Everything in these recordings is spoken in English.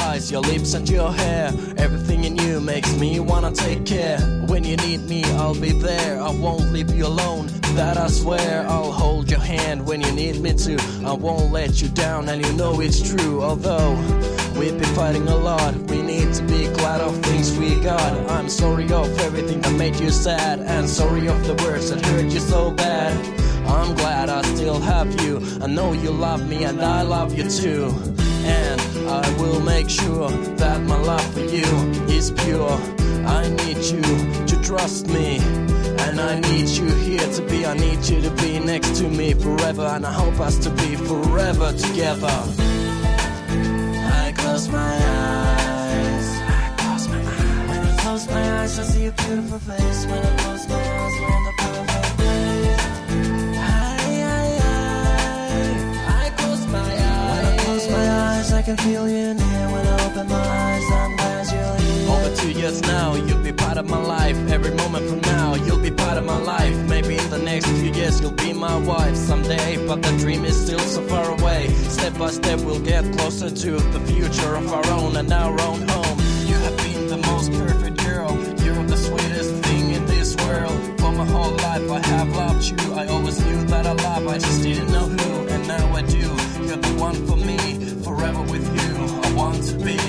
eyes, your lips and your hair. Everything in you makes me wanna take care. When you need me, I'll be there. I won't leave you alone, that I swear. I'll hold your hand when you need me to. I won't let you down, and you know it's true. Although we've been fighting a lot, we need to be glad of things we got. I'm sorry of everything that made you sad, and sorry of the words that hurt you so bad. I'm glad I still have you. I know you love me and I love you too. And I will make sure that my love for you is pure. I need you to trust me, and I need you here to be. I need you to be next to me forever, and I hope us to be forever together. I close my eyes. When I close my eyes, I see a beautiful face. When I close my eyes, we're in the perfect place. I close my eyes. When I close my eyes, I can feel you in here. When I open my eyes, I'm glad you're here. Over 2 years now, you'll be part of my life. Every moment from now, you'll be part of my life. Maybe in the next few years, you'll be my wife someday, but the dream is still so far away. Step by step, we'll get closer to the future of our own and our own home. You have been the most perfect girl. You're the sweetest thing in this world. For my whole life, I have loved you. I always knew that I love, I just didn't know who, and now I do. You're the one for me, forever with you. I want to be.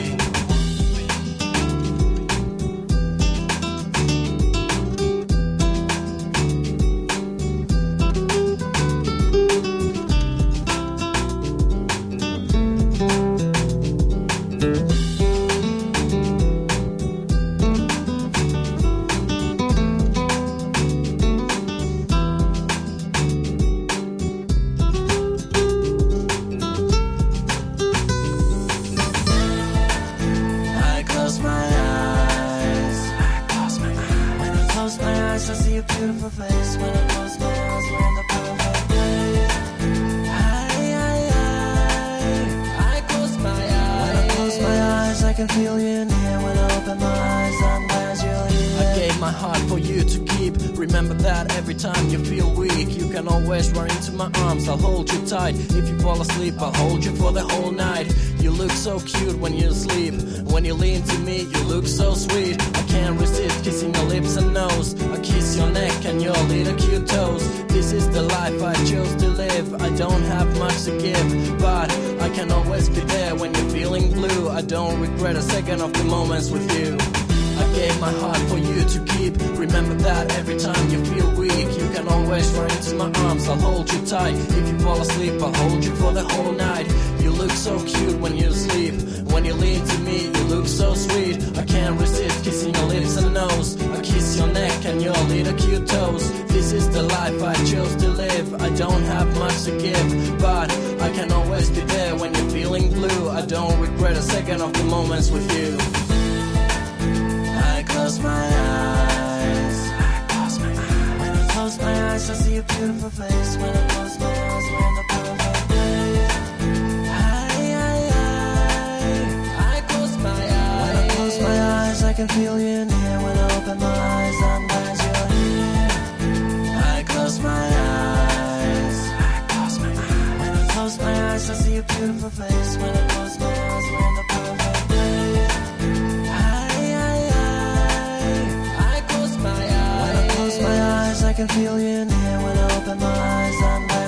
I see a beautiful face. When I close my eyes, we're in the perfect place. I close my eyes. When I close my eyes, I can feel you in here. When I open my eyes, I'm glad you're here. I gave my heart for you to keep. Remember that every time you feel weak, you can always run into my arms. I'll hold you tight. If you fall asleep, I'll hold you for the whole night. You look so cute when you sleep. When you lean to me, you look so sweet. I can't resist kissing your lips and nose. I kiss your neck and your little cute toes. This is the life I chose to live. I don't have much to give, but I can always be there when you're feeling blue. I don't regret a second of the moments with you. I gave my heart for you to keep. Remember that every time you feel weak, you can always run into my arms. I'll hold you tight. If you fall asleep, I'll hold you for the whole night. You look so cute when you sleep. When you lean to me, you look so sweet. I can't resist kissing your lips and nose. I kiss your neck and your little cute toes. This is the life I chose to live. I don't have much to give, but I can always be there when you're feeling blue. I don't regret a second of the moments with you. I close my eyes. When I close my eyes, I see a beautiful face. When I close my eyes, we're in the perfect place. I close my eyes. When I close my eyes, I can feel you in here. When I open my eyes, I'm glad you're here. I close my eyes. When I close my eyes, I see a beautiful face. When I close my eyes, we're in the perfect place. I close my eyes. When I close my eyes, I can feel you in here. When I open my eyes, I'm